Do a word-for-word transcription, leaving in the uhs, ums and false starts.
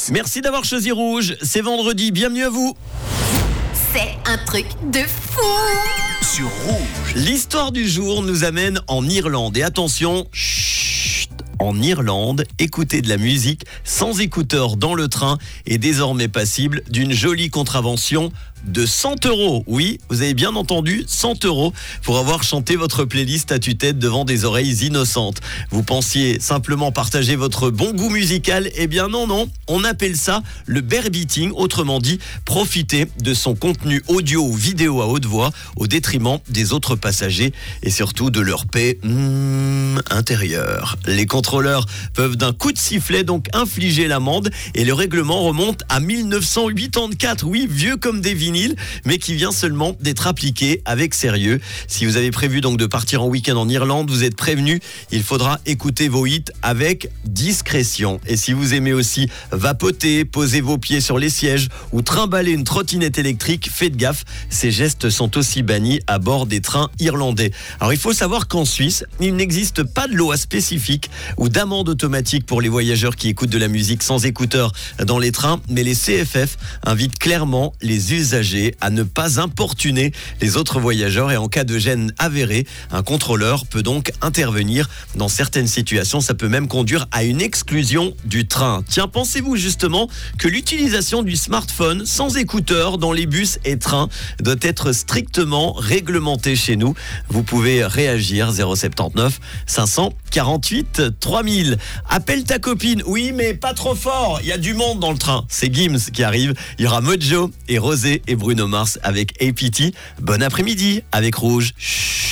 Merci d'avoir choisi Rouge. C'est vendredi, bienvenue à vous. C'est un truc de fou. Sur Rouge. L'histoire du jour nous amène en Irlande. Et attention, chut, en Irlande, écouter de la musique sans écouteurs dans le train est désormais passible d'une jolie contravention de cent euros. Oui, vous avez bien entendu, cent euros pour avoir chanté votre playlist à tue-tête devant des oreilles innocentes. Vous pensiez simplement partager votre bon goût musical? Eh bien non, non, on appelle ça le bear beating, autrement dit, profiter de son contenu audio ou vidéo à haute voix au détriment des autres passagers et surtout de leur paix mmh, intérieure. Les contrôleurs peuvent d'un coup de sifflet donc infliger l'amende et le règlement remonte à dix-neuf cent quatre-vingt-quatorze. Oui, vieux comme des vinyles, mais qui vient seulement d'être appliqué avec sérieux. Si vous avez prévu donc de partir en week-end en Irlande, vous êtes prévenus, il faudra écouter vos hits avec discrétion. Et si vous aimez aussi vapoter, poser vos pieds sur les sièges ou trimballer une trottinette électrique, faites gaffe, ces gestes sont aussi bannis à bord des trains irlandais. Alors il faut savoir qu'en Suisse, il n'existe pas de loi spécifique ou d'amende automatique pour les voyageurs qui écoutent de la musique sans écouteurs dans les trains, mais les C F F invitent clairement les usagers à ne pas importuner les autres voyageurs et en cas de gêne avérée, un contrôleur peut donc intervenir. Dans certaines situations, ça peut même conduire à une exclusion du train. Tiens, pensez-vous justement que l'utilisation du smartphone sans écouteurs dans les bus et trains doit être strictement réglementée chez nous? Vous pouvez réagir zéro sept neuf cinq cent quarante-huit trois mille. Appelle ta copine. Oui, mais pas trop fort. Il y a du monde dans le train. C'est Gims qui arrive. Il y aura Mojo et Rosé et Bruno Mars avec A P T. Bon après-midi avec Rouge. Chut.